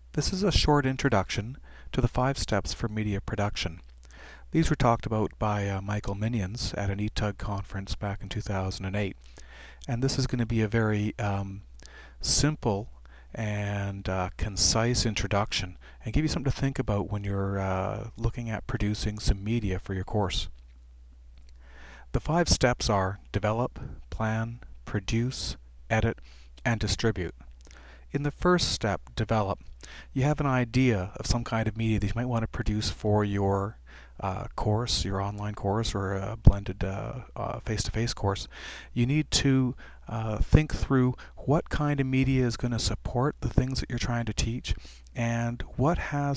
This is a short introduction to the 5 steps for media production. These were talked about by Michael Minions at an ETUG conference back in 2008. And this is going to be a very simple and concise introduction and give you something to think about when you're looking at producing some media for your course. The 5 steps are develop, plan, produce, edit, and distribute. In the first step, develop, you have an idea of some kind of media that you might want to produce for your course, your online course, or a blended face-to-face course. You need to think through what kind of media is going to support the things that you're trying to teach, and what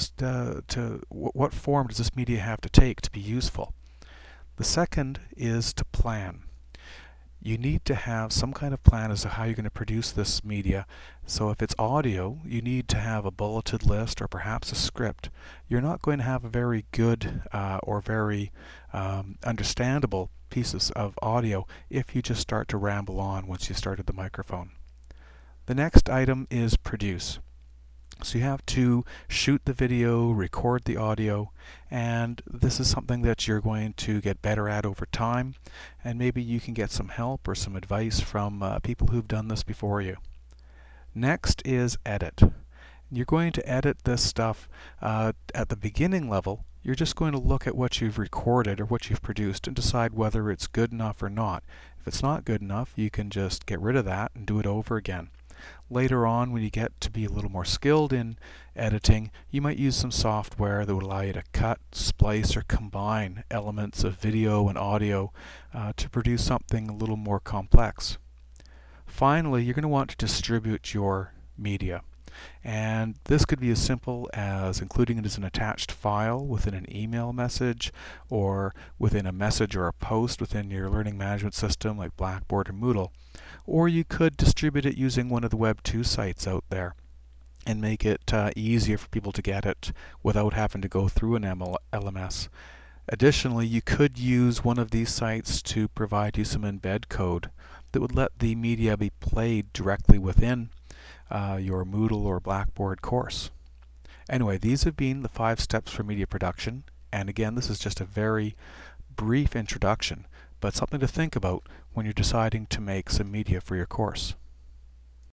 form does this media have to take to be useful. The second is to plan. You need to have some kind of plan as to how you're going to produce this media. So if it's audio, you need to have a bulleted list or perhaps a script. You're not going to have a very good or very understandable pieces of audio if you just start to ramble on once you started the microphone. The next item is produce. So you have to shoot the video, record the audio, and this is something that you're going to get better at over time, and maybe you can get some help or some advice from people who've done this before you. Next is edit. You're going to edit this stuff at the beginning level. You're just going to look at what you've recorded or what you've produced and decide whether it's good enough or not. If it's not good enough, you can just get rid of that and do it over again. Later on, when you get to be a little more skilled in editing, you might use some software that would allow you to cut, splice, or combine elements of video and audio to produce something a little more complex. Finally, you're going to want to distribute your media. And this could be as simple as including it as an attached file within an email message, or within a message or a post within your learning management system like Blackboard or Moodle. Or you could distribute it using one of the Web 2 sites out there and make it easier for people to get it without having to go through an LMS. Additionally, you could use one of these sites to provide you some embed code that would let the media be played directly within your Moodle or Blackboard course. Anyway, these have been the 5 steps for media production, and again, this is just a very brief introduction, but something to think about when you're deciding to make some media for your course.